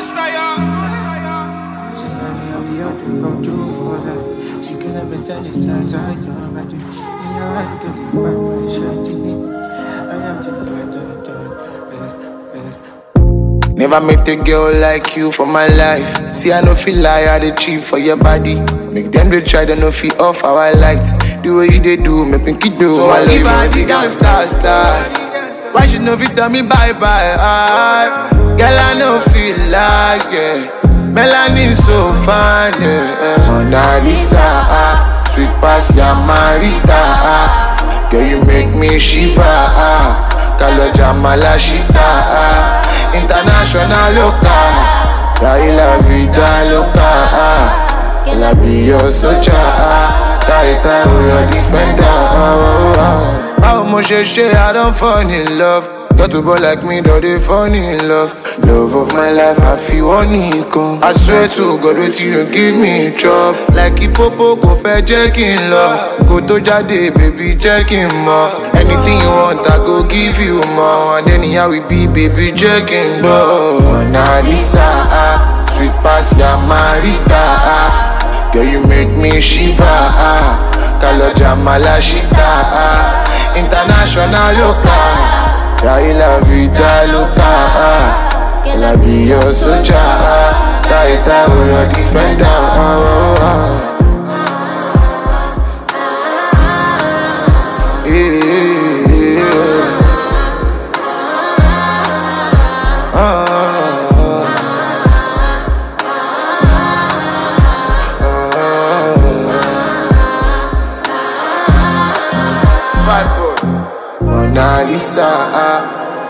Never met a girl like you for my life. See, I no feel like I dey cheap for your body. Make them they try, they no feel off how I liked. The way you they do, make me keep do. So I live on the gangsta style. Why she no fit tell me bye bye? Girl, I no feel like Melanie so fine, Mona Lisa, sweet past ya Marita. Girl, you make me shiver. Kaloja Malashita. International loca, la vida loca. Girl, I be your soldier, tight your defender. How much I don't fall in love. Got to boy like me, though they fall in love. Love of my life, I feel unicorn. I swear to God, wait till you give me a job. Like Ipopo, go fair checking love. Go to Jade, baby, checking more. Anything you want, I go give you more. And then here we be, baby, checking love. Mona Lisa, sweet past ya Marita. Girl, you make me shiver. Kaloja Malashita. International loca. La vida loca. Girl, I be your soldier. Tight your defender. Mona Lisa,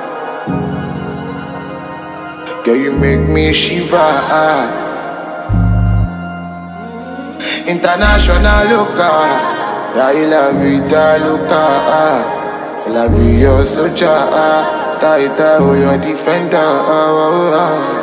girl, you make me shiver. International loca, la vida loca. Girl, I be your soldier, tight your defender.